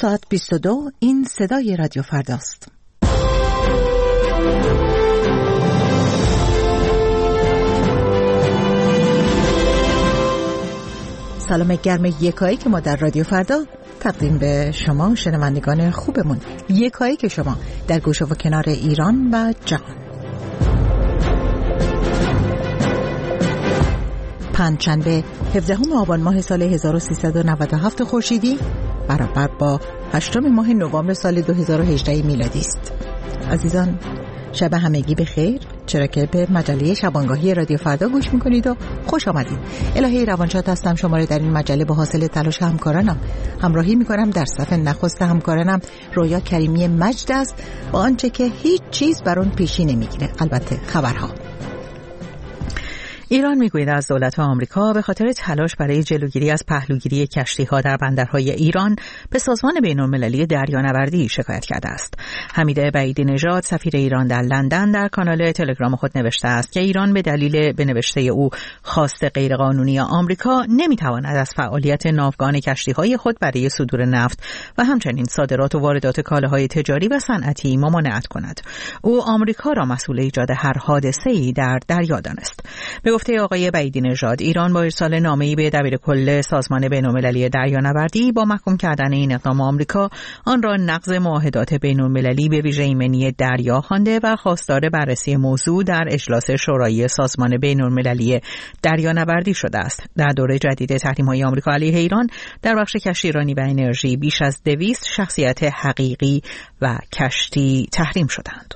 ساعت 22 این صدای رادیو فرداست. سلام گرم یکایی که ما در رادیو فردا تقدیم به شما شنوندگان خوبمون، یکایی که شما در گوشه و کنار ایران و جهان. پنجشنبه 17 آبان ماه سال 1397 خورشیدی برابر با 8 ماه نوامبر سال 2018 میلادی است. عزیزان، شب همگی بخیر، چرا که به مجله شبانگاهی رادیو فردا گوش میکنید و خوش آمدید. الهی روانشاد هستم، شما را در این مجله با حاصل تلاش همکارانم همراهی میکنم. در صف نخست همکارانم رویا کریمی مجد است با آنچه که هیچ چیز بر اون پیشی نمیگیره، البته خبرها. ایران میگوید از دولت آمریکا به خاطر تلاش برای جلوگیری از پهلوگیری کشتی‌ها در بندرهای ایران به سازمان بین‌المللی دریانوردی شکایت کرده است. حمید بعیدی نژاد سفیر ایران در لندن در کانال تلگرام خود نوشته است که ایران به دلیل به نوشته او خواست غیرقانونی آمریکا نمیتواند از فعالیت ناوگان کشتی‌های خود برای صدور نفت و همچنین صادرات و واردات کالاهای تجاری و صنعتی ممانعت کند. او آمریکا را مسئول ایجاد هر حادثه‌ای در دریا دانست. به گفته آقای بعیدی نژاد، ایران با ارسال نامه‌ای به دبیرکل سازمان بین‌المللی دریانوردی با محکوم کردن این اقدام آمریکا آن را نقض معاهدات بین‌المللی به ویژه ایمنی دریا خوانده و خواستار بررسی موضوع در اجلاس شورای سازمان بین‌المللی دریانوردی شده است. در دوره جدید تحریم‌های آمریکا علیه ایران در بخش کشتیرانی و انرژی بیش از 200 شخصیت حقیقی و کشتی تحریم شدند.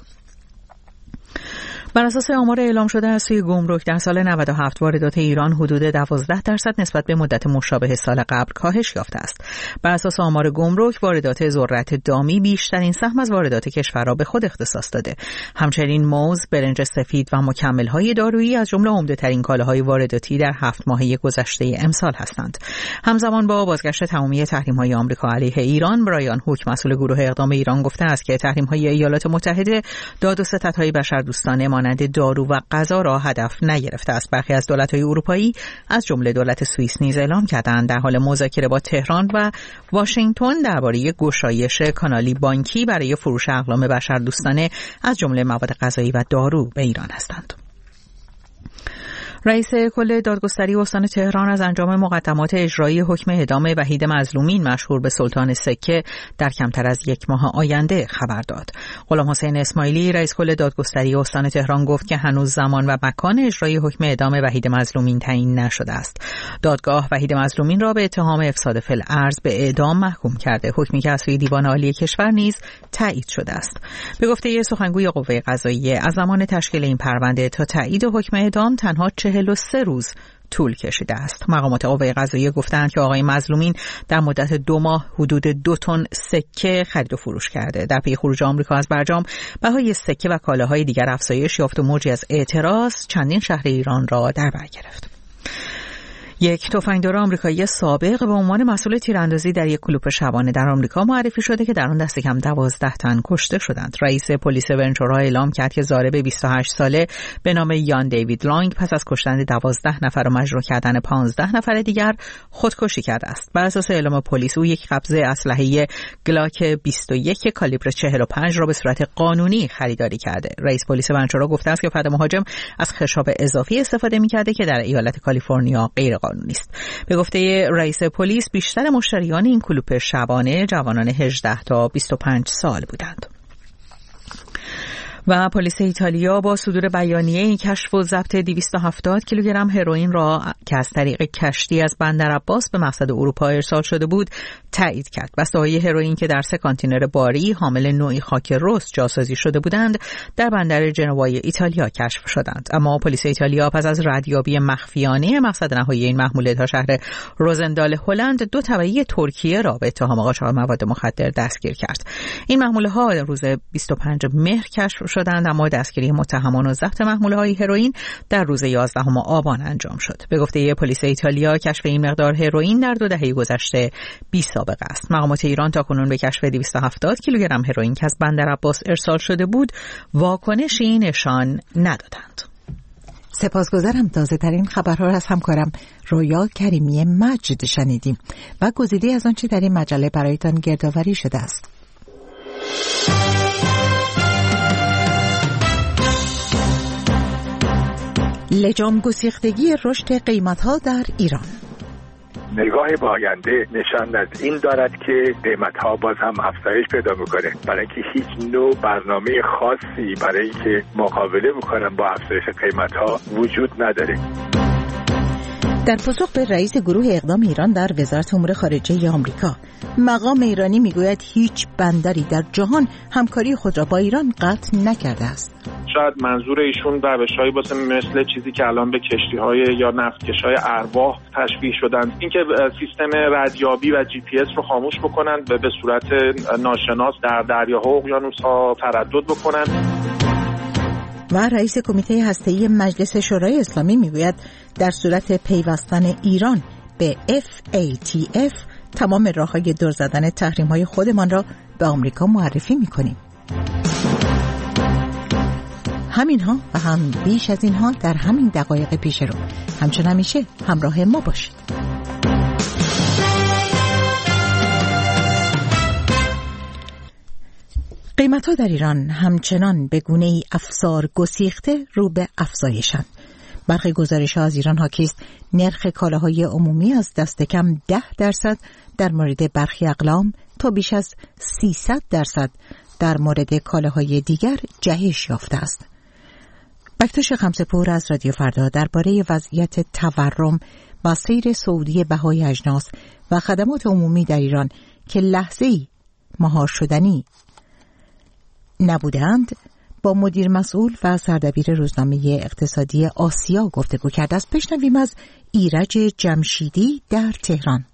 بر اساس آمار اعلام شده از سوی گمرک در سال 97 واردات ایران حدود 12% نسبت به مدت مشابه سال قبل کاهش یافته است. بر اساس آمار گمرک واردات ذرت دامی بیشترین سهم از واردات کشور را به خود اختصاص داده. همچنین موز، برنج سفید و مکمل‌های دارویی از جمله عمده‌ترین کالاهای وارداتی در 7 ماهه گذشته امسال هستند. همزمان با بازگشت تمامی تحریم‌های آمریکا علیه ایران، برایان هوک مسئول گروه اقدام ایران گفته است که تحریم‌های ایالات متحده داد و ستدهای بشردوستانه مانند دارو و غذا را هدف نگرفته است. برخی از دولت‌های اروپایی از جمله دولت سوئیس نیز اعلام کردند در حال مذاکره با تهران و واشنگتن درباره گشایش کانالی بانکی برای فروش اقلام بشردوستانه از جمله مواد غذایی و دارو به ایران هستند. رئیس کل دادگستری استان تهران از انجام مقدمات اجرایی حکم اعدام وحید مظلومین مشهور به سلطان سکه در کمتر از 1 ماه آینده خبر داد. غلام حسین اسماعیلی رئیس کل دادگستری استان تهران گفت که هنوز زمان و مکان اجرای حکم اعدام وحید مظلومین تعیین نشده است. دادگاه وحید مظلومین را به اتهام افساد فی الارض به اعدام محکوم کرده، حکمی که از سوی دیوان عالی کشور نیز تایید شده است. به گفته سخنگوی قوه قضاییه از زمان تشکیل این پرونده تا تایید حکم اعدام تنها 43 روز طول کشیده است. مقامات قوه قضاییه گفتند که آقای مظلومین در مدت 2 ماه حدود 2 تن سکه خرید و فروش کرده. در پی خروج آمریکا از برجام، بهای سکه و کالاهای دیگر افزایش یافت و موجی از اعتراض چندین شهر ایران را در بر گرفت. یک تفنگدار آمریکایی سابق به عنوان مسئول تیراندازی در یک کلوپ شبانه در آمریکا معرفی شده که در آن دست کم 12 تن کشته شدند. رئیس پلیس ونچورا اعلام کرد که ضارب 28 ساله به نام یان دیوید لانگ پس از کشتن 12 نفر و مجروح کردن 15 نفر دیگر خودکشی کرده است. بر اساس اعلام پلیس او یک قبضه اسلحه گلاک 21 کالیبر 45 را به صورت قانونی خریداری کرده. رئیس پلیس ونچورا گفته است که فرد مهاجم از خشاب اضافی استفاده می‌کرده که در ایالت کالیفرنیا غیر قانونی است. به گفته رئیس پلیس بیشتر مشتریان این کلوپ شبانه جوانان 18 تا 25 سال بودند. و پلیس ایتالیا با صدور بیانیه کشف و ضبط 270 کیلوگرم هروئین را که از طریق کشتی از بندر عباس به مقصد اروپا ارسال شده بود تایید کرد. بسته‌های هروئین که در 3 کانتینر باری حامل نوعی خاک رس جاسازی شده بودند در بندر جنوای ایتالیا کشف شدند. اما پلیس ایتالیا پس از ردیابی مخفیانه مقصد نهایی این محموله تا شهر روزندال هلند 2 تبعی ترکیه را به اتهام قاچاق مواد مخدر دستگیر کرد. این محموله ها روز 25 مهر کشف شدند، اما دستگیری متهمان و ضبط محموله‌های هروئین در روز 11 آبان انجام شد. به گفته پلیس ایتالیا کشف این مقدار هروئین در 2 دهه گذشته بی‌سابقه است. مقامات ایران تاکنون به کشف 270 کیلوگرم هروئین که از بندر عباس ارسال شده بود واکنشی نشان ندادند. سپاسگزارم. تازه ترین خبرها را از همکارم رویا کریمی مجد شنیدیم و گزیده از آنچه در این مجله برایتان گردآوری شده است. لجام گسیختگی رشد قیمت‌ها در ایران. نگاه به آینده نشان از این دارد که قیمت‌ها باز هم افزایش پیدا می‌کنه، برای اینکه هیچ نوع برنامه خاصی برای اینکه مقابله بکنن با افزایش قیمت‌ها وجود نداره. در پاسخ به رئیس گروه اقدام ایران در وزارت امور خارجه آمریکا، مقام ایرانی میگوید هیچ بندری در جهان همکاری خود را با ایران قطع نکرده است. شاید منظور ایشون روش‌هایی باشه مثل چیزی که الان به کشتی‌های یا نفتکش‌های ارواح تشبیه شدن، اینکه سیستم ردیابی و GPS رو خاموش بکنن و به صورت ناشناس در دریاها و اقیانوس‌ها تردد بکنن. و رئیس کمیته هسته‌ای مجلس شورای اسلامی میگوید در صورت پیوستن ایران به FATF تمام راه‌های دور زدن تحریم‌های خودمان را به آمریکا معرفی می‌کنیم. همینها و هم بیش از اینها در همین دقایق پیش رو. همچون همیشه همراه ما باشید. قیمت‌ها در ایران همچنان به گونه‌ای افسار گسیخته رو به افزایشند. برخی گزارش‌ها از ایران حاکی است نرخ کالاهای عمومی از دست کم 10% در مورد برخی اقلام تا بیش از 300% در مورد کالاهای دیگر جهش یافته است. بکتاش خمسه‌پور از رادیو فردا درباره وضعیت تورم و سیر صعودی بهای اجناس و خدمات عمومی در ایران که لحظه‌ای مهار شدنی نبودند با مدیر مسئول و سردبیر روزنامه اقتصادی آسیا گفتگو کرده است. بشنویم از ایرج جمشیدی در تهران.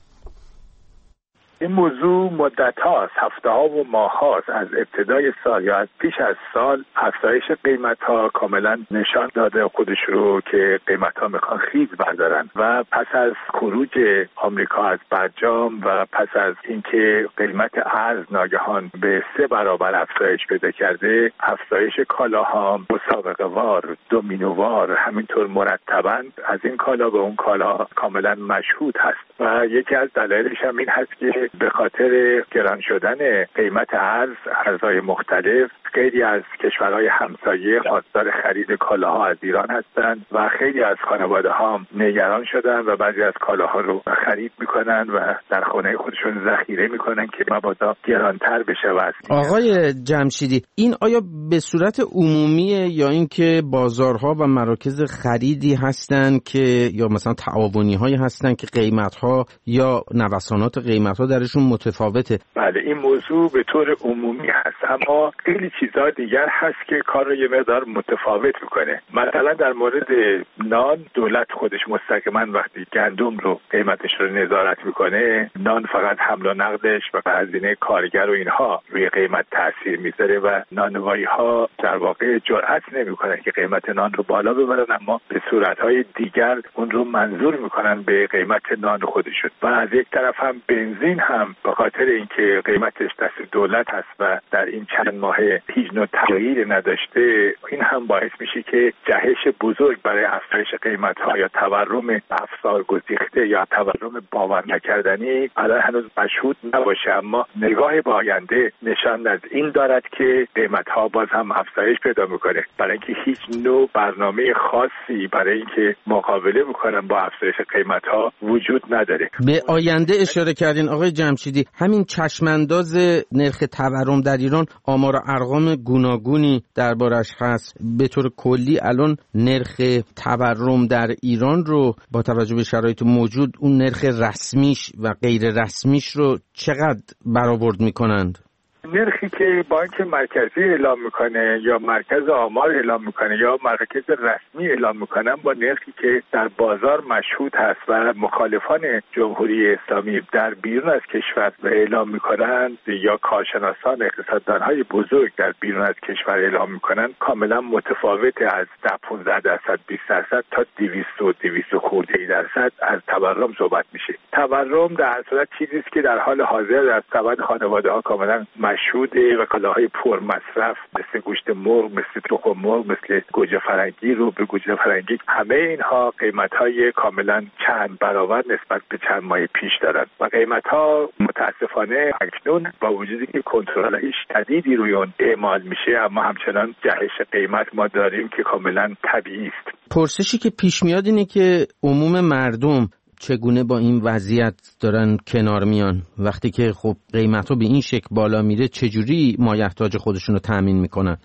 این موضوع مدت هاست، هفته ها و ماه هاست، از ابتدای سال یا از پیش از سال افزایش قیمت ها کاملا نشان داده خودش رو که قیمت ها میخوان خیز بردارن و پس از خروج آمریکا از برجام و پس از اینکه قیمت ارز ناگهان به 3 برابر افزایش پیدا کرده، افزایش کالاها مسابقه وار، دومینووار، همینطور مرتباً از این کالا به اون کالا کاملا مشهود هست و یکی از دلایلش هم این هست که به خاطر گران شدن قیمت ارزهای مختلف خیلی از کشورهای همسایه خواستار خرید کالاها از ایران هستند و خیلی از خانواده‌ها نگران شدن و بعضی از کالاها رو خرید میکنن و در خانه خودشون ذخیره میکنن که مبادا گرانتر بشه. آقای جمشیدی، این آیا به صورت عمومیه یا اینکه بازارها و مراکز خریدی هستن که یا مثلا تعاونی‌هایی هستن که قیمت‌ها یا نوسانات قیمت‌ها درشون متفاوته؟ بله، این موضوع به طور عمومی هست، اما خیلی چیزا دیگر هست که کار رو یه مقدار متفاوت میکنه. مثلا در مورد نان دولت خودش مستقیما وقتی گندم رو قیمتش رو نظارت میکنه، نان فقط حمل و نقدش و هزینه کارگر و اینها روی قیمت تاثیر میذاره و نانوایی ها در واقع جرئت نمیکنن که قیمت نان رو بالا ببرن، اما به صورتهای دیگر اون رو منظور میکنن به قیمت نان خودشون. و از یک طرف هم بنزین هم به خاطر اینکه قیمتش دست دولت هست و در این چند ماه هیچ نوع تغییری نداشته، این هم باعث میشه که جهش بزرگ برای افزایش قیمت‌ها یا تورم افسار گسیخته یا تورم باور نکردنی الان هنوز مشهود نباشه، اما نگاه به آینده نشان از این دارد که قیمت‌ها باز هم افزایش پیدا میکنه، برای اینکه هیچ نوع برنامه خاصی برای اینکه مقابله بکنن با افزایش قیمت‌ها وجود نداره. به آینده اشاره کردین آقای جمشیدی، همین چشمانداز نرخ تورم در ایران آمار و ارقام گوناگونی دربارش هست. به طور کلی الان نرخ تورم در ایران رو با توجه به شرایط موجود اون نرخ رسمیش و غیر رسمیش رو چقدر برآورد میکنند؟ نرخی که بانک مرکزی اعلام میکنه یا مرکز آمار اعلام میکنه یا مرکز رسمی اعلام میکنن با نرخی که در بازار مشهود هست و مخالفان جمهوری اسلامی در بیرون از کشور اعلام میکنن یا کارشناسان اقتصاددانهای بزرگ در بیرون از کشور اعلام میکنن، کاملا متفاوته. از 15% 20% تا 200 خورده درصد از تورم صحبت میشه. تورم در صورت چیزی است که در حال حاضر در سبد خانواده‌ها کاملا مشهوده و کالاهای پرمصرف مثل گوشت مرغ، مثل تخم مرغ، مثل گوجه فرنگی، رو به گوجه فرنگی، همه اینها قیمت‌های کاملا چند برابر نسبت به چند ماه پیش دارند و قیمت‌ها متاسفانه اکنون با وجودی که کنترل شدیدی روی اون اعمال میشه، اما همچنان جهش قیمت ما داریم که کاملا طبیعی است. پرسشی که پیش میاد اینه که عموم مردم چگونه با این وضعیت دارن کنار میان وقتی که خب قیمت‌ها به این شکل بالا میره، چجوری مایحتاج خودشون رو تامین میکنن؟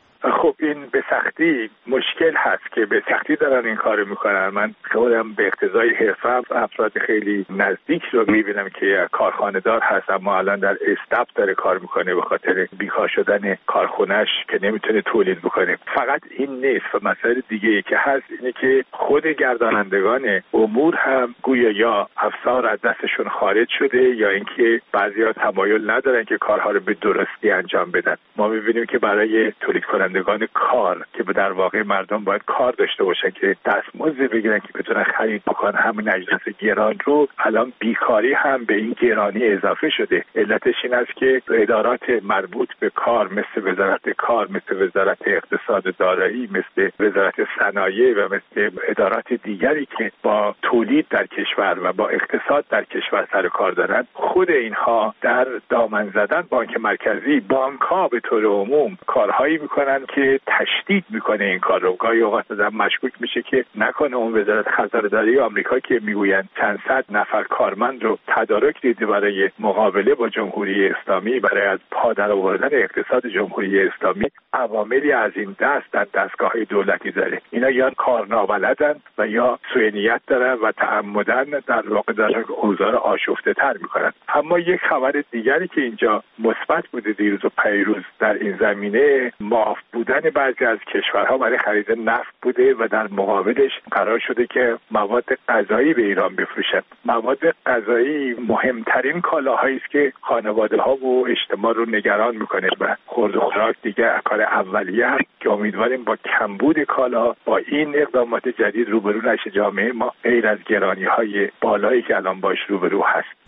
خب این به سختی مشکل هست که به سختی دارن این کارو میکنن. من خودم به اقتضای حرفم افراد خیلی نزدیک رو میبینم که کارخانه دار هست اما الان در استاپ داره کار میکنه به خاطر بیکار شدن کارخونه‌اش که نمیتونه تولید بکنه. فقط این نیست و مسائل دیگه ای که هست اینه که خود گردانندگان امور هم گویا یا افسار از دستشون خارج شده یا اینکه بعضیا تمایل ندارن که کارها رو به درستی انجام بدن. ما میبینیم که برای تولید کنندگان کار که به در واقع مردم باید کار داشته باشن که دستمزد بگیرن که بتونن خرید بکنن همین اجناس گران رو، الان بیکاری هم به این گرانی اضافه شده. علتش این است که ادارات مربوط به کار مثل وزارت کار، مثل وزارت اقتصاد دارایی، مثل وزارت صنایع و مثل ادارات دیگری که با تولید در کشور و با اقتصاد در کشور سر کار دارن، خود اینها در دامن زدن بانک مرکزی، بانک‌ها به طور عموم کارهایی میکنن که تشدید میکنه این کار رو. گاهی اوقات آدم مشکوک میشه که نکنه اون وزارت خزانداری آمریکا که میگویند چند صد نفر کارمند رو تدارک دیده برای مقابله با جمهوری اسلامی، برای از پا در آوردن اقتصاد جمهوری اسلامی، عواملی از این دست در دستگاه‌های دولتی داره. اینا یا کار نابلدن و یا سوء نیت دارن و تعمدن در واقع دارن اوضاع رو آشفته‌تر میکنن. اما یک خبر دیگری که اینجا مثبت بوده دیروز و پیروز در این زمینه، معاف بودن بعضی از کشورها برای خرید نفت بوده و در مقابلش قرار شده که مواد غذایی به ایران بفروشند. مواد غذایی مهمترین کالاهایی است که خانواده‌ها و اجتماع رو نگران میکنه و خورد و خوراک دیگه کار اولیه هست که امیدواریم با کمبود کالا با این اقدامات جدید روبرو نشه جامعه ما، غیر از گرانی‌های بالایی که الان باش روبرو هست.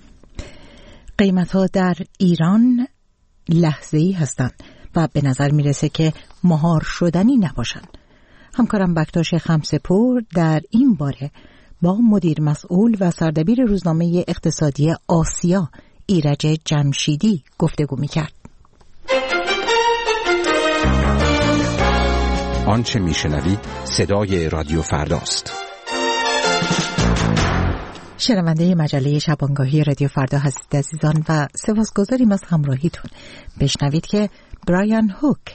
قیمت‌ها در ایران لحظه‌ای هستند و به نظر میرسه که مهار شدنی نباشند. همکارم بکتاش خمسپور در این باره با مدیر مسئول و سردبیر روزنامه اقتصادی آسیا ایرج جمشیدی گفتگو میکرد. آنچه میشنوید صدای رادیو فرداست. شنونده مجله شبانگاهی رادیو فردا هستید عزیزان و سپاسگزاریم از همراهیتون. بشنوید که برایان هوک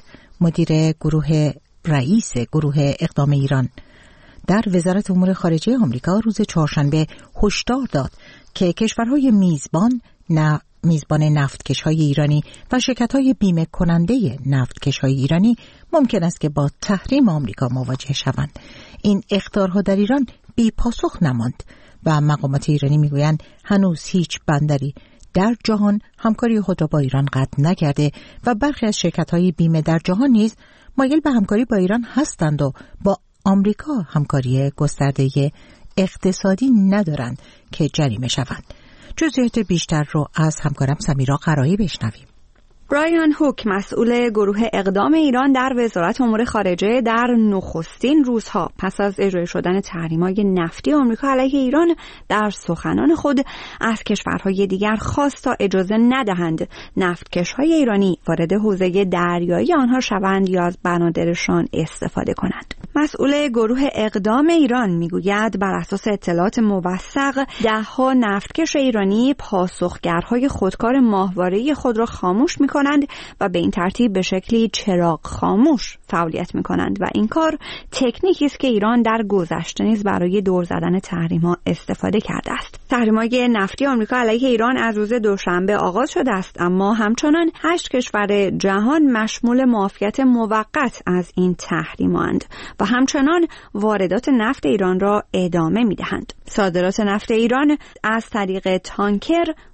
رئیس گروه اقدام ایران در وزارت امور خارجه آمریکا روز چهارشنبه هشدار داد که کشورهای میزبان نفتکش‌های ایرانی و شرکت‌های بیمه کننده نفتکش‌های ایرانی ممکن است که با تحریم آمریکا مواجه شوند. این اخطارها در ایران بی پاسخ نماند و مقامات ایرانی میگویند هنوز هیچ بندری در جهان همکاری خود را با ایران قطع نکرده و برخی از شرکت‌های بیمه در جهان نیز مایل به همکاری با ایران هستند و با آمریکا همکاری گسترده اقتصادی ندارند که جریمه شوند. جزئیات بیشتر رو از همکارم سمیرا قرایی بشنویم. برایان هوک مسئول گروه اقدام ایران در وزارت امور خارجه در نخستین روزها پس از اجرای شدن تحریم‌های نفتی آمریکا علیه ایران در سخنان خود از کشورهای دیگر خواست تا اجازه ندهند نفتکش‌های ایرانی وارد حوزه دریایی آنها شوند یا از بنادرشان استفاده کنند. مسئول گروه اقدام ایران میگوید بر اساس اطلاعات موثق ده‌ها نفتکش ایرانی پاسخگرهای خودکار ماهواره‌ای خود را خاموش می‌کنند و به این ترتیب به شکلی چراغ خاموش فعالیت می‌کنند و این کار تکنیکی است که ایران در گذشته نیز برای دور زدن تحریم‌ها استفاده کرده است. تحریم‌های نفتی آمریکا علیه ایران از روز دوشنبه آغاز شده است، اما همچنان 8 کشور جهان مشمول معافیت موقت از این تحریم‌اند و همچنان واردات نفت ایران را ادامه می‌دهند. صادرات نفت ایران از طریق تانکر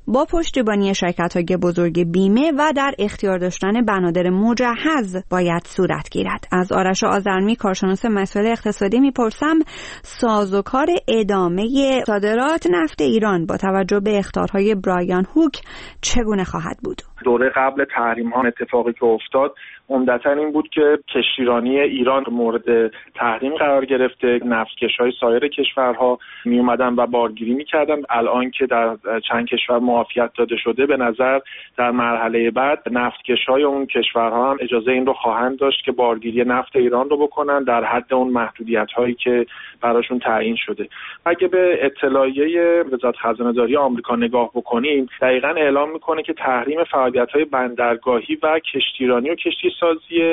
با پشتیبانی شرکت‌های بزرگ بیمه و در اختیار داشتن بنادر مجهز باید صورت گیرد. از آرش آذرمی کارشناس مسائل اقتصادی میپرسم سازوکار ادامه صادرات نفت ایران با توجه به اخطارهای برایان هوک چگونه خواهد بود؟ دوره قبل تحریم ها اتفاقی که افتاد عمدتاً این بود که کشتیرانی ایران مورد تحریم قرار گرفته، نفتکش‌های سایر کشورها می اومدن و بارگیری می‌کردن. الان که در چند کشور معافیت داده شده، به نظر در مرحله بعد نفتکش‌های اون کشورها هم اجازه این رو خواهند داشت که بارگیری نفت ایران رو بکنن در حد اون محدودیت‌هایی که براشون تعیین شده. اگه به اطلاعیه وزارت خزانه‌داری آمریکا نگاه بکنیم، دقیقاً اعلام می‌کنه که تحریم فعالیت‌های بندرگاهی و کشتیرانی و کشتیسازی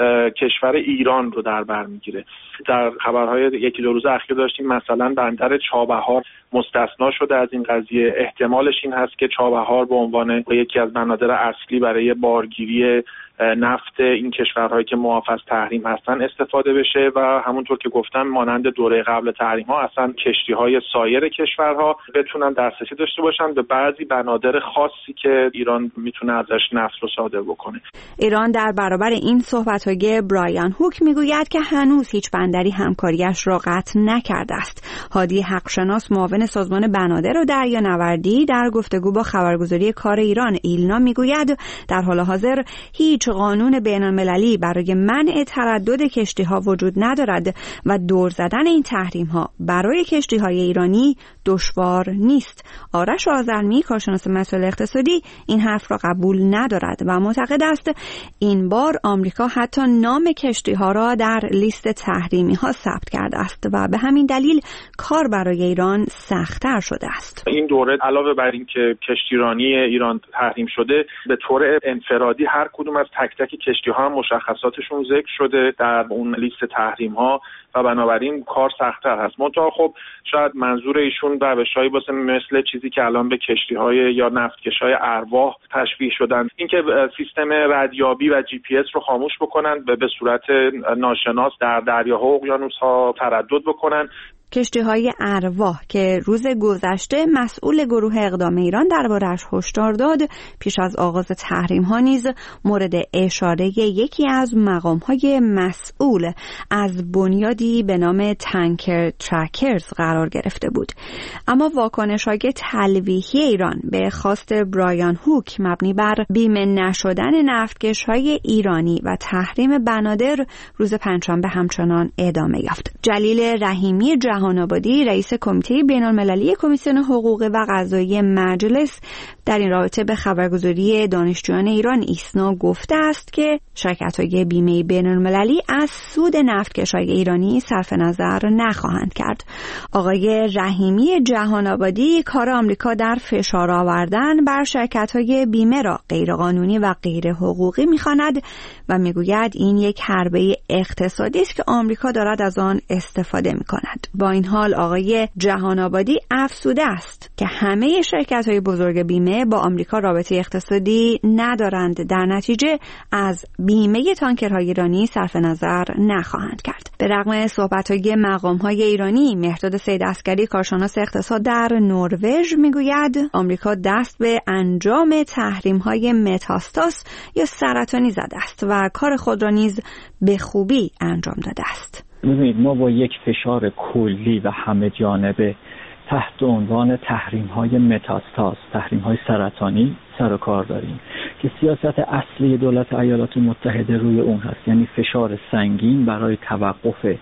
کشور ایران رو در بر میگیره. در خبرهای یکی دو روز اخیر داشتیم مثلا بندر چابهار مستثنا شده از این قضیه. احتمالش این هست که چابهار به عنوان یکی از بنادر اصلی برای بارگیری نفت این کشورهایی که معاف از تحریم هستن استفاده بشه و همونطور که گفتم مانند دوره قبل تحریم ها اصلا کشتی‌های سایر کشورها بتونن دسترسی داشته باشن به بعضی بنادر خاصی که ایران میتونه ازش نفت رو صادر بکنه. ایران در برابر این صحبت‌های برایان هوک میگوید که هنوز هیچ بندری همکاریش را قطع نکرده است. هادی حقشناس معاون سازمان بنادر و دریانوردی در گفتگو با خبرگزاری کار ایران ایلنا میگوید در حال حاضر هیچ قانون بین‌المللی برای منع تردد کشتی‌ها وجود ندارد و دور زدن این تحریم‌ها برای کشتی‌های ایرانی دشوار نیست. آرش آذرمی کارشناس مسائل اقتصادی این حرف را قبول ندارد و معتقد است این بار آمریکا حتی نام کشتی‌ها را در لیست تحریمی‌ها ثبت کرده است و به همین دلیل کار برای ایران سخت‌تر شده است. این دوره علاوه بر این که کشتیرانی ایران تحریم شده، به طور انفرادی هر کدوم از تک تک کشتی‌ها هم مشخصاتشون ذکر شده در اون لیست تحریم‌ها و بنابراین کار سخت‌تر هست. منتها خب شاید منظور ایشون روش‌هایی باشه مثل چیزی که الان به کشتی‌های یا نفتکش‌های ارواح تشبیه شدن، اینکه سیستم ردیابی و جی پی اس رو خاموش بکنن، به صورت ناشناس در دریاها و اقیانوس‌ها تردد بکنن. کشتی‌های ارواح که روز گذشته مسئول گروه اقدام ایران درباره‌اش هشدار داد، پیش از آغاز تحریم‌ها نیز مورد اشاره یکی از مقام‌های مسئول از بنیادی به نام تانکر ترکرز قرار گرفته بود. اما واکنش‌های تلویحی ایران به خواست برایان هوک مبنی بر بیمه نشدن نفتکش‌های ایرانی و تحریم بنادر روز پنجشنبه همچنان ادامه یافت. جلیل رحیمی جهان‌آبادی رئیس کمیته بین‌المللی کمیسیون حقوق و قضایی مجلس در این رابطه به خبرگزاری دانشجویان ایران ایسنا گفته است که شرکت‌های بیمه بین‌المللی از سود نفتکش‌های ایرانی صرف نظر نخواهند کرد. آقای رحیمی جهان‌آبادی کار آمریکا در فشار آوردن بر شرکت‌های بیمه را غیرقانونی و غیر حقوقی می‌خواند و می‌گوید این یک حربه اقتصادی است که آمریکا دارد از آن استفاده می‌کند. با این حال آقای جهان‌آبادی افسوده است که همه شرکت‌های بزرگ بیمه با آمریکا رابطه اقتصادی ندارند، در نتیجه از بیمه تانکرهای ایرانی صرف نظر نخواهند کرد. به رغم صحبت‌های مقام‌های ایرانی، مهرداد سیدعسکری کارشناس اقتصاد در نروژ میگوید آمریکا دست به انجام تحریم‌های متاستاس یا سرطانی زده است و کار خود را نیز به خوبی انجام داده است. ببینید ما با یک فشار کلی و همه جانبه تحت عنوان تحریم‌های متاستاز، تحریم‌های سرطانی سر و کار داریم که سیاست اصلی دولت ایالات متحده روی اون هست، یعنی فشار سنگین برای توقف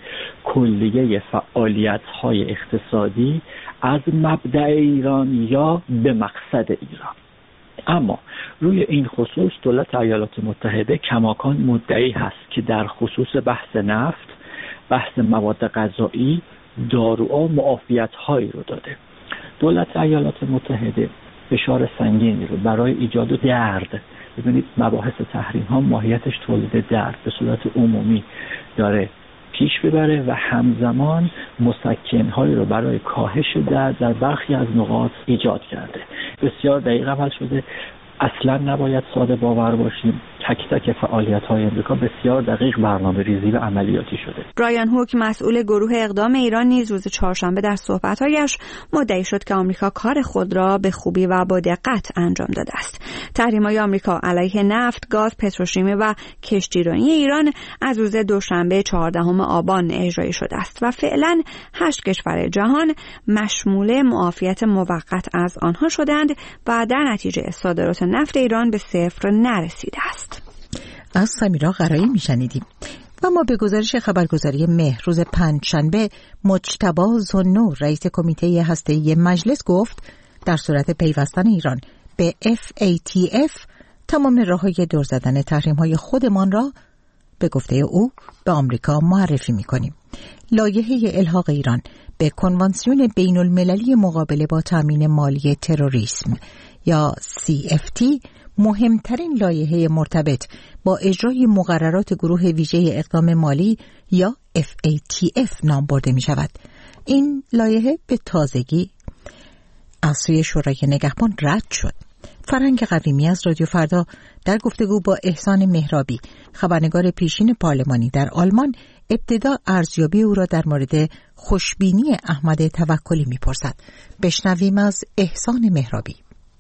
کلیه فعالیت‌های اقتصادی از مبدأ ایران یا به مقصد ایران. اما روی این خصوص دولت ایالات متحده کماکان مدعی هست که در خصوص بحث نفت، بحث مواد غذایی، داروها معافیت‌هایی رو داده. دولت ایالات متحده فشار سنگینی رو برای ایجاد درد، ببینید مباحث تحریم ها ماهیتش تولید درد به صورت عمومی داره پیش ببره و همزمان مسکن‌هایی رو برای کاهش درد در برخی از نقاط ایجاد کرده. بسیار دقیق عمل شده. اصلا نباید ساده باور باشیم. تک تک فعالیت‌های آمریکا بسیار دقیق برنامه‌ریزی و عملیاتی شده. برایان هوک مسئول گروه اقدام ایران نیز روز چهارشنبه در صحبت‌هایش مدعی شد که آمریکا کار خود را به خوبی و با دقت انجام داده است. تحریم‌های آمریکا علیه نفت، گاز، پتروشیمی و کشتیرانی ایران از روز دوشنبه 14 آبان اجرایی شده است و فعلا 8 کشور جهان مشمول معافیت موقت از آنها شدند و در نتیجه صادرات نفت ایران به صفر نرسیده است. از سمیرا قرایی میشنیدیم. و ما به گزارش خبرگزاری مهر روز پنجشنبه مجتبی ذوالنور رئیس کمیته هسته‌ای مجلس گفت در صورت پیوستن ایران به FATF تمام راه‌های دور زدن تحریم‌های خودمان را به گفته او به آمریکا معرفی می‌کنیم. لایحه الحاق ایران به کنوانسیون بین المللی مقابله با تامین مالی تروریسم یا CFT مهمترین لایحه مرتبط با اجرای مقررات گروه ویژه اقدام مالی یا FATF نام برده می شود. این لایحه به تازگی از سوی شورای نگهبان رد شد. فرهنگ قویمی از رادیو فردا در گفتگو با احسان مهرابی خبرنگار پیشین پارلمانی در آلمان ابتدا ارزیابی او را در مورد خوشبینی احمد توکلی می‌پرسد. بشنویم از احسان مهرابی.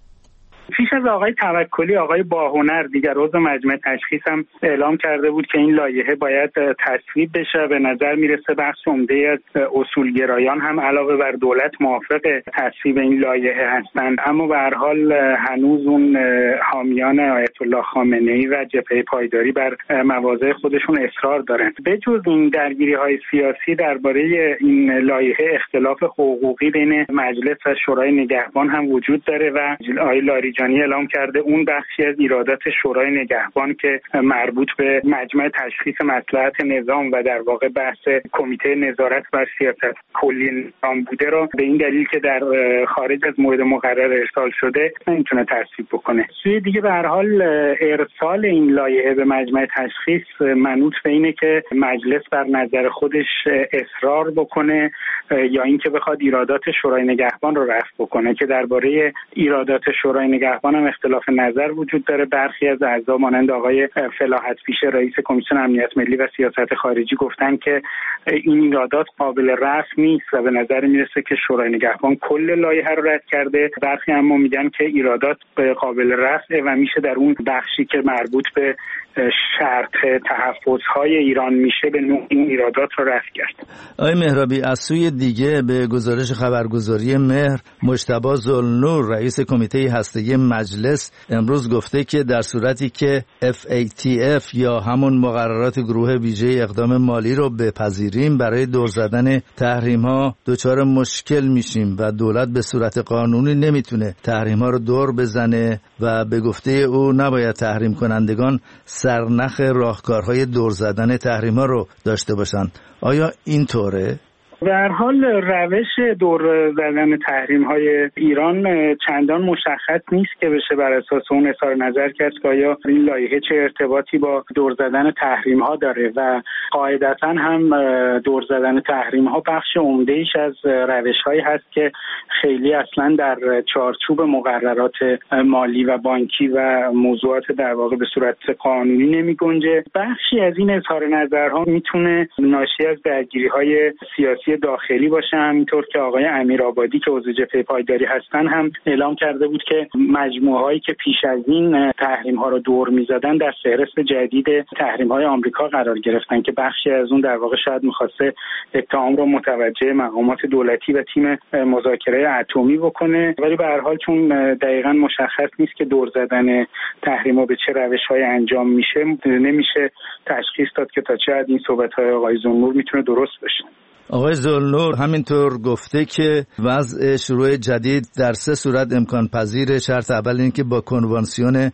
پیش از آقای توکلی آقای باهنر دیگر عضو مجمع تشخیص هم اعلام کرده بود که این لایحه باید تصویب بشه. به نظر میرسه بخش عمده از اصولگرایان هم علاوه بر دولت موافق تصویب این لایحه هستند، اما به هر حال هنوز اون حامیان آیت الله خامنه‌ای و جبهه پایداری بر مواضع خودشون اصرار دارند. به جز این درگیری‌های سیاسی درباره این لایحه اختلاف حقوقی بین مجلس و شورای نگهبان هم وجود داره و آقای لاریجانی اعلام کرده اون بخشی از ایرادات شورای نگهبان که مربوط به مجمع تشخیص مصلحت نظام و در واقع بحث کمیته نظارت بر سیاست کلی نظام بوده را به این دلیل که در خارج از مورد مقرر ارسال شده نمیتونه تصویب بکنه. سوی دیگه به هر حال ارسال این لایحه به مجمع تشخیص منوط به اینه که مجلس بر نظر خودش اصرار بکنه یا اینکه بخواد ایرادات شورای نگهبان رو رفع بکنه که درباره ایرادات شورای نگهبان هم اختلاف نظر وجود داره. برخی از اعضا مانند آقای فلاحت پیشه رئیس کمیسیون امنیت ملی و سیاست خارجی گفتن که این ایرادات قابل رفع نیست و به نظر میرسه که شورای نگهبان کل لایحه رو رد کرده. برخی اما میگن که ایرادات قابل رفع و میشه در اون بخشی که مربوط به شرط تحفظهای ایران میشه به نوع این ایرادات رو رفع کرد. آقای مهرابی، از سوی دیگه به گزارش خبرگزاری مهر مجتبی ذوالنور رئیس کمیته هسته‌ای مجلس امروز گفته که در صورتی که FATF یا همون مقررات گروه ویژه اقدام مالی رو بپذیریم برای دور زدن تحریم‌ها دچار مشکل میشیم و دولت به صورت قانونی نمیتونه تحریم‌ها رو دور بزنه و به گفته او نباید تحریم کنندگان سرنخ راهکارهای دور زدن تحریم‌ها رو داشته باشند. آیا اینطوره؟ به هر حال روش دور زدن تحریم‌های ایران چندان مشخص نیست که بشه بر اساس اون اظهار نظر کرد که آیا این لایحه چه ارتباطی با دور زدن تحریم‌ها داره و قاعدتاً هم دور زدن تحریم‌ها بخش عمده‌ایش از روش‌هایی هست که خیلی اصلاً در چارچوب مقررات مالی و بانکی و موضوعات در واقع به صورت قانونی نمی‌گنجه. بخشی از این اظهار نظرها میتونه ناشی از درگیری‌های سیاسی داخلی باشه. همینطور که آقای امیرآبادی که عضو جبهه پایداری هستن هم اعلام کرده بود که مجموعه‌هایی که پیش از این تحریم‌ها رو دور می‌زدن در فهرست جدید تحریم‌های آمریکا قرار گرفتن که بخشی از اون در واقع شاید می‌خواسته اتهام رو متوجه مقامات دولتی و تیم مذاکره اتمی بکنه، ولی به هر حال چون دقیقاً مشخص نیست که دور زدن تحریم‌ها به چه روش‌های انجام میشه، نمیشه تشخیص داد که تا چه حد این صحبت‌های آقای ذوالنور میتونه درست باشه. آقای ذوالنور همینطور گفته که وضع شروع جدید در 3 صورت امکان پذیره. شرط اول این که با کنوانسیون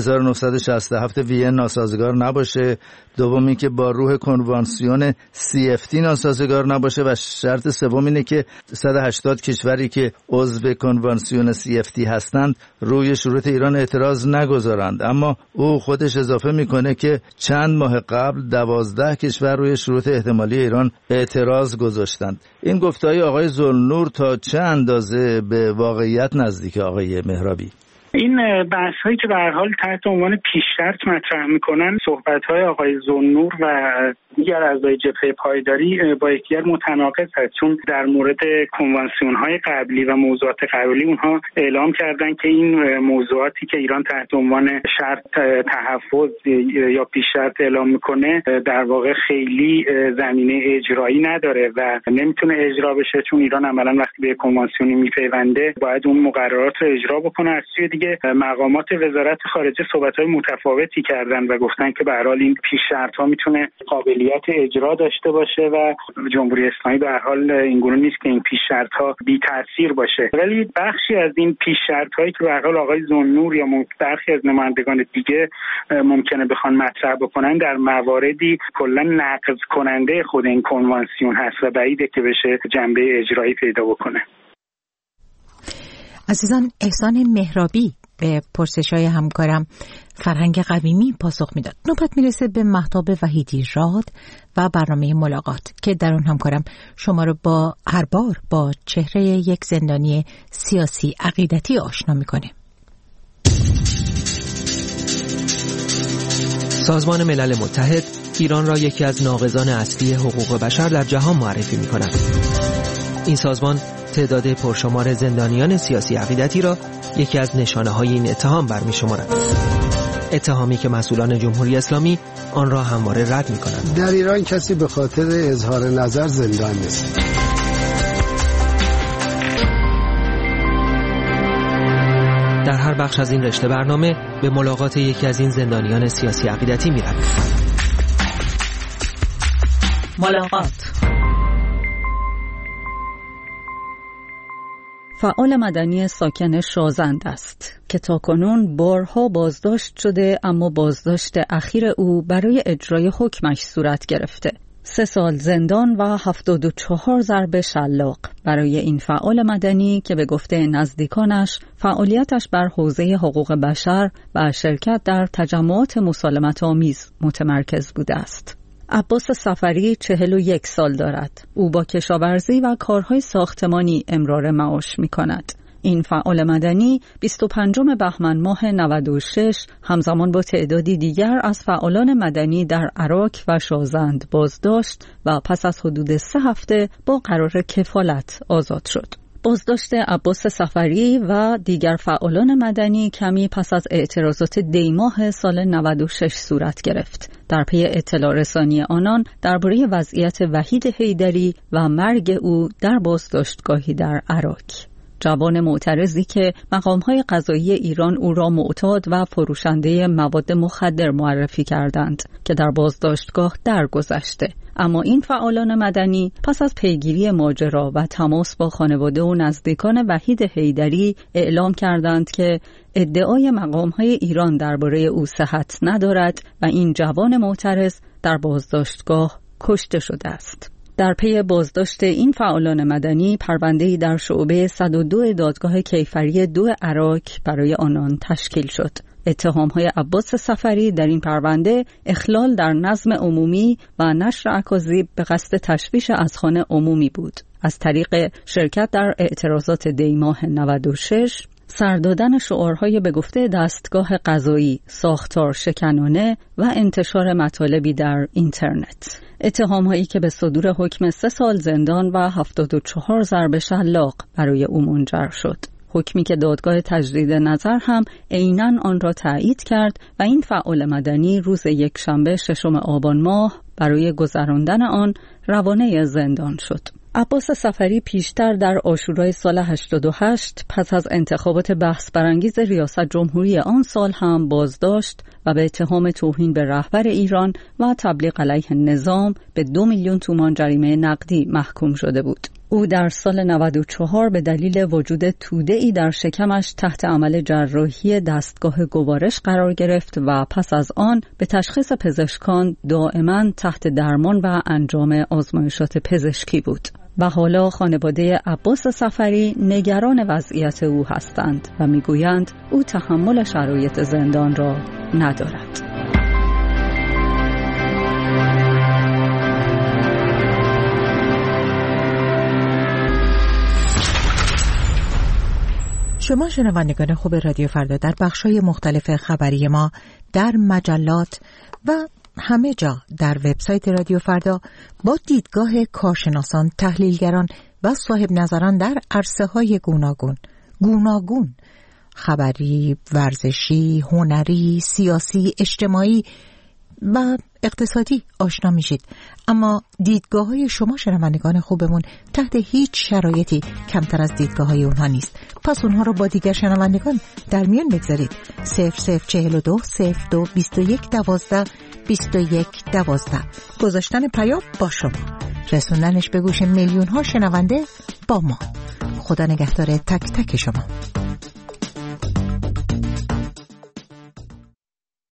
1967 وین ناسازگار نباشه، دوم این که با روح کنوانسیون CFT ناسازگار نباشه و شرط سوم اینه که 180 کشوری که عضو کنوانسیون CFT هستند روی شروط ایران اعتراض نگذارند. اما او خودش اضافه میکنه که چند ماه قبل 12 کشور روی شروط احتمالی ایران اعتراض گذاشتند. این گفته‌های آقای ذوالنور تا چه اندازه به واقعیت نزدیک آقای مهرابی؟ این بحث هایی که به هر حال تحت عنوان پیش شرط مطرح میکنن، صحبت های آقای ذوالنور و دیگر اعضای جبهه پایداری با یکدیگر متناقض هست، چون در مورد کنوانسیون های قبلی و موضوعات قبلی اونها اعلام کردن که این موضوعاتی که ایران تحت عنوان شرط تحفظ یا پیش شرط اعلام میکنه در واقع خیلی زمینه اجرایی نداره و نمیتونه اجرا بشه، چون ایران عملا وقتی به کنوانسیونی میپیونده باید اون مقررات رو اجرا بکنه. از سوی دیگه مقامات وزارت خارجه صحبت‌های متفاوتی کردن و گفتن که به هر حال این پیش شرط‌ها میتونه قابلیت اجرا داشته باشه و جمهوری اسلامی به هر حال اینگونه نیست که این پیش شرط‌ها بی تاثیر باشه. ولی بخشی از این پیش شرط‌هایی که به هر حال آقای ذوالنور یا برخی از نمایندگان دیگه ممکنه بخوان مطرح بکنن در مواردی کلا نقض کننده خود این کنوانسیون هست و بعیده که بشه جنبه اجرایی پیدا بکنه. عزیزان، احسان مهرابی به پرسش‌های همکارم فرهنگ قویمی پاسخ میداد. نوبت میرسه به مهتاب وحیدی راد و برنامه ملاقات که در اون همکارم شما رو هر بار با چهره یک زندانی سیاسی عقیدتی آشنا میکنه. سازمان ملل متحد ایران را یکی از ناقضان اصلی حقوق بشر در جهان معرفی می‌کند. این سازمان تعداد پرشمار زندانیان سیاسی عقیدتی را یکی از نشانه‌های این اتهام برمی‌شمارد. اتهامی که مسئولان جمهوری اسلامی آن را همواره رد می‌کنند. در ایران کسی به خاطر اظهار نظر زندان نیست. در هر بخش از این رشته برنامه به ملاقات یکی از این زندانیان سیاسی عقیدتی می‌رویم. ملاقات. فعال مدنی ساکن شازند است که تاکنون بارها بازداشت شده، اما بازداشت اخیر او برای اجرای حکمش صورت گرفته. 3 سال زندان و 74 ضرب شلاق برای این فعال مدنی که به گفته نزدیکانش فعالیتش بر حوزه حقوق بشر و شرکت در تجمعات مسالمت آمیز متمرکز بوده است. عباس صفری 41 سال دارد. او با کشاورزی و کارهای ساختمانی امرار معاش می کند. این فعال مدنی 25 بهمن ماه 96 همزمان با تعدادی دیگر از فعالان مدنی در عراق و شازند بازداشت و پس از حدود 3 هفته با قرار کفالت آزاد شد. بازداشت عباس صفری و دیگر فعالان مدنی کمی پس از اعتراضات دیماه سال 96 صورت گرفت. در پی اطلاع رسانی آنان درباره وضعیت وحید حیدری و مرگ او در بازداشتگاهی در عراق. جوان معترضی که مقام‌های قضایی ایران او را معتاد و فروشنده مواد مخدر معرفی کردند که در بازداشتگاه درگذشته. اما این فعالان مدنی پس از پیگیری ماجرا و تماس با خانواده و نزدیکان وحید حیدری اعلام کردند که ادعای مقام‌های ایران درباره او صحت ندارد و این جوان معترض در بازداشتگاه کشته شده است. در پی بازداشت این فعالان مدنی پرونده‌ای در شعبه 102 دادگاه کیفری 2 عراق برای آنان تشکیل شد. اتهام‌های عباس صفری در این پرونده اخلال در نظم عمومی و نشر اکاذیب به قصد تشویش اذهان عمومی بود. از طریق شرکت در اعتراضات دیماه 96 سردادن شعارهای به گفته دستگاه قضایی، ساختار شکنانه و انتشار مطالبی در اینترنت. اتهام‌هایی که به صدور حکم 3 سال زندان و 74 ضرب شلاق برای او منجر شد. حکمی که دادگاه تجدید نظر هم عیناً آن را تایید کرد و این فعال مدنی روز یکشنبه 6 آبان ماه برای گذراندن آن روانه زندان شد. عباس صفری پیشتر در عاشورای سال 88 پس از انتخابات بحث برانگیز ریاست جمهوری آن سال هم بازداشت و به اتهام توهین به رهبر ایران و تبلیغ علیه نظام به 2 میلیون تومان جریمه نقدی محکوم شده بود. او در سال 94 به دلیل وجود توده‌ای در شکمش تحت عمل جراحی دستگاه گوارش قرار گرفت و پس از آن به تشخیص پزشکان دائما تحت درمان و انجام آزمایشات پزشکی بود. و حالا خانواده عباس صفری نگران وضعیت او هستند و میگویند او تحمل شرایط زندان را ندارد. شما شنوندگان خوب رادیو فردا در بخش‌های مختلف خبری ما در مجلات و همه جا در وبسایت رادیو فردا با دیدگاه کارشناسان، تحلیلگران و صاحب نظران در عرصه‌های گوناگون خبری، ورزشی، هنری، سیاسی، اجتماعی و اقتصادی آشنا میشید. اما دیدگاه‌های شما شنوندگان خوبمون تحت هیچ شرایطی کمتر از دیدگاه‌های اونها نیست. پس اونها رو با دیگر شنوندگان در میان بگذارید. 0042 02 21 12 21 12 گذاشتن پیام با شما، رسوندنش به گوش میلیون‌ها شنونده با ما. خدا نگهدار تک تک شما.